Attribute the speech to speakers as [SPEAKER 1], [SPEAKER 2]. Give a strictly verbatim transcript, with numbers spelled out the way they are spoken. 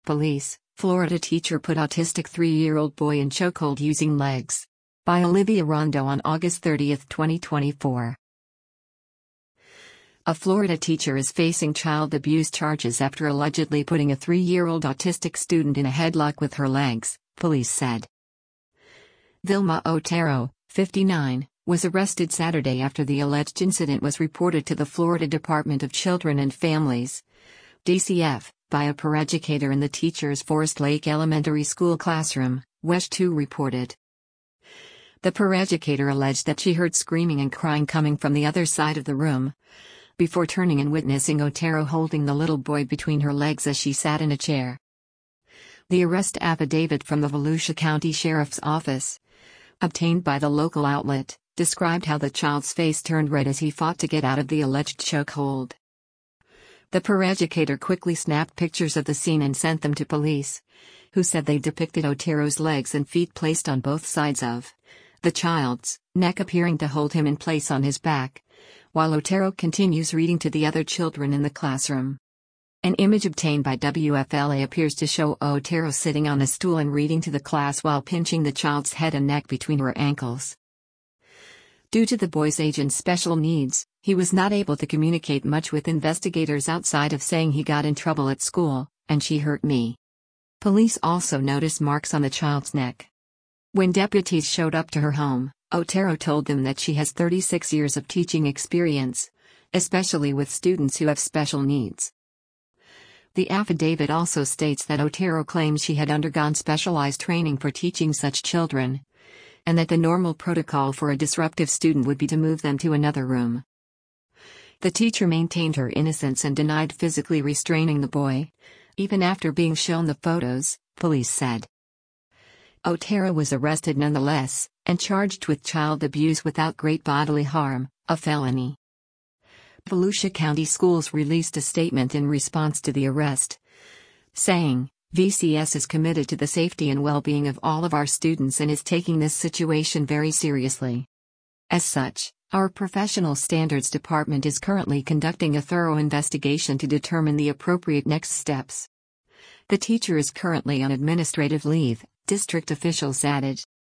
[SPEAKER 1] police. Florida teacher put autistic three-year-old boy in chokehold using legs. By Olivia Rondo on August thirtieth, twenty twenty-four. A Florida teacher is facing child abuse charges after allegedly putting a three-year-old autistic student in a headlock with her legs, police said. Vilma Otero, fifty-nine, was arrested Saturday after the alleged incident was reported to the Florida Department of Children and Families, D C F, by a paraeducator in the teacher's Forest Lake Elementary School classroom, W E S two reported. The paraeducator alleged that she heard screaming and crying coming from the other side of the room, before turning and witnessing Otero holding the little boy between her legs as she sat in a chair. The arrest affidavit from the Volusia County Sheriff's Office, obtained by the local outlet, described how the child's face turned red as he fought to get out of the alleged chokehold. The paraeducator quickly snapped pictures of the scene and sent them to police, who said they depicted Otero's legs and feet placed on both sides of the child's neck, appearing to hold him in place on his back, while Otero continues reading to the other children in the classroom. An image obtained by W F L A appears to show Otero sitting on a stool and reading to the class while pinching the child's head and neck between her ankles. Due to the boy's age and special needs, he was not able to communicate much with investigators outside of saying he got in trouble at school, and she hurt me. Police also noticed marks on the child's neck. When deputies showed up to her home, Otero told them that she has thirty-six years of teaching experience, especially with students who have special needs. The affidavit also states that Otero claims she had undergone specialized training for teaching such children, and that the normal protocol for a disruptive student would be to move them to another room. The teacher maintained her innocence and denied physically restraining the boy, even after being shown the photos, police said. Otero was arrested nonetheless, and charged with child abuse without great bodily harm, a felony. Volusia County Schools released a statement in response to the arrest, saying, V C S is committed to the safety and well-being of all of our students and is taking this situation very seriously. As such, our Professional Standards Department is currently conducting a thorough investigation to determine the appropriate next steps. The teacher is currently on administrative leave, district officials added.